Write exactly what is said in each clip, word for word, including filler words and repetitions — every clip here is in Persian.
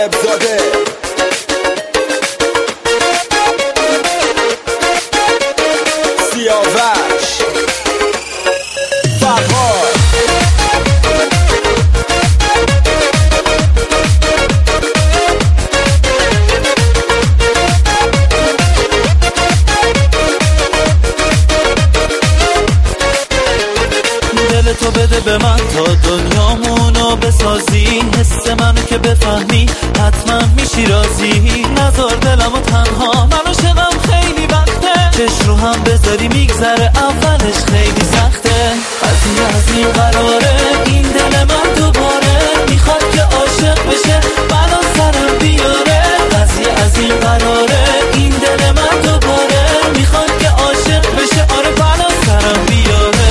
طالب زاده. سیاوش فرهاد دل تو بده به من تا دنیامونو بسازی، حس منو که بفهمی حتما میشی راضی. نذار دلمو تنها، من عاشقم خیلی وقته، چشم رو هم بذاری میگذره اولش خیلی سخته. قضیه از این قراره این دل من دوباره میخواد که عاشق بشه بلا سرم بیاره. قضیه از این قراره این دل من دوباره میخواد که عاشق بشه، آره بلا سرم بیاره.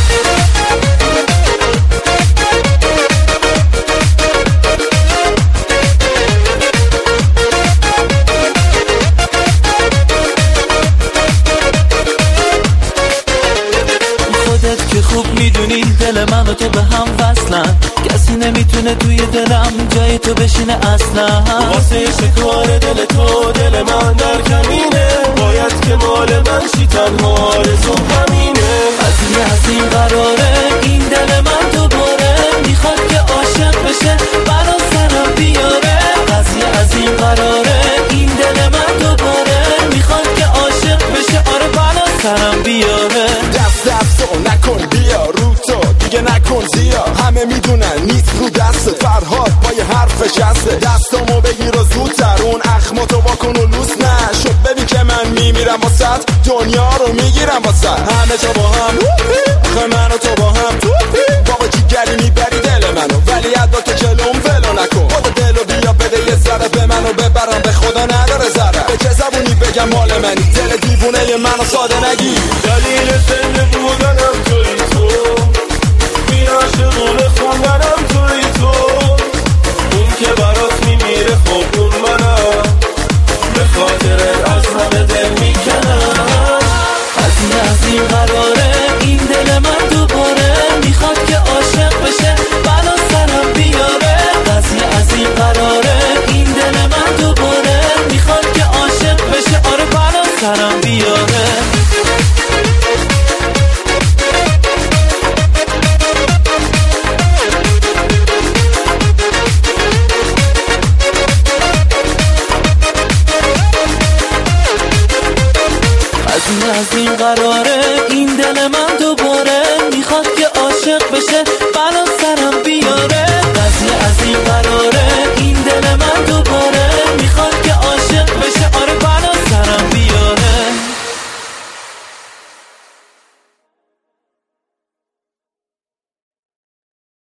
که خوب میدونی دل من و تو به هم وصلن، کسی نمیتونه توی دلم جای تو بشینه اصلا. واسه شکار دل تو دل من در کمینه، باید که مال من شی تنها آرزو همینه. قضیه از این قراره این دل من دوباره میخواد که عاشق بشه برا سرم بیاره. قضیه از این قراره این دل من دوباره میخواد که عاشق بشه، آره برا سرم بیاره. دست دست و نکن بیا رو تو دیگه نکن زیا، همه میدونن نیست رو دست فرهاد با یه حرف شسته. دستامو بگیر و زودتر اون اخماتو واکن و لوس نشد، ببین که من میمیرم واسط، دنیا رو میگیرم واسط. همه جا با هم آخه من و تو با هم بابا جیگری میبری دل منو، ولی ادا که جلوم ولو نکن. خدا دلو بیا بده یه ذره به منو ببرم، به خدا نداره ذره. به چه زبونی بگم مال منی، دل دیوونه منو ساده نگی.